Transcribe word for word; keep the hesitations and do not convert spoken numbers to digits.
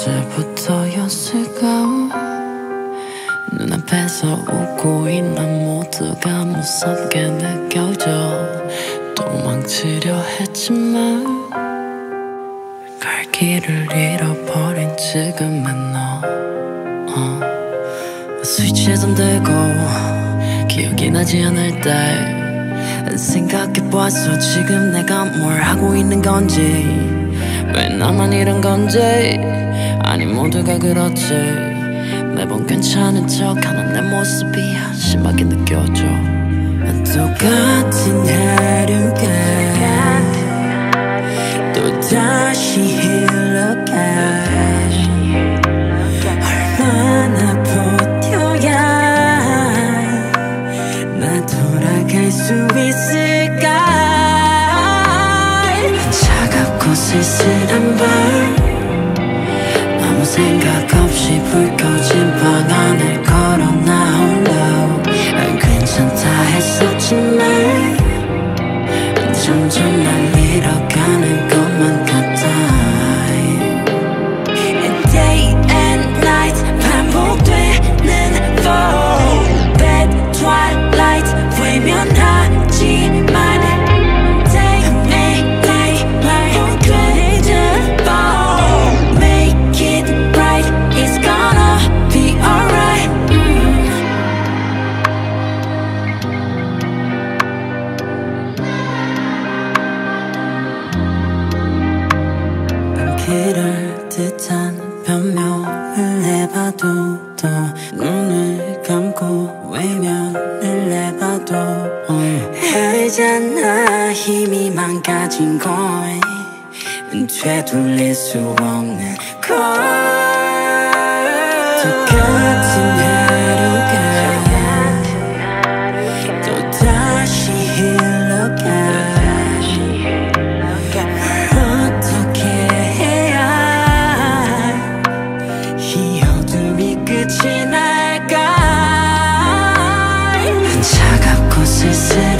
언제부터였을까 눈앞에서 웃고 있는 모두가 무섭게 느껴져 도망치려 했지만 갈 길을 잃어버린 지금의 너 어. 스위치에 잠들고 기억이 나지 않을 때 생각해봤어 지금 내가 뭘 하고 있는 건지 왜 나만 이런 건지 아니 모두가 그렇지 매번 괜찮은 척하는 내 모습이 한심하게 느껴져 똑같은 하루가 또 다시 흘러가 얼마나 버텨야 나 돌아갈 수 있을까 차갑고 쓸쓸한 밤 아무 생각 없이 불 꺼진 방 안을 걸어 나 홀로 괜찮다 했었지만 점점 날 잃어가는 것만 같아 Day and night 반복되는 fall Bad twilight 외면하지만 Day and night 반복되는 fall Make it right It's gonna be alright mm. 그럴 듯한 변명을 해봐도 또 눈을 감고 외면을 해봐도 알잖아 힘이 망가진 걸 되돌릴 수 없는 걸 똑같은 하루가 또 다시 흘러가 끝이 날까 차갑고 쓸쓸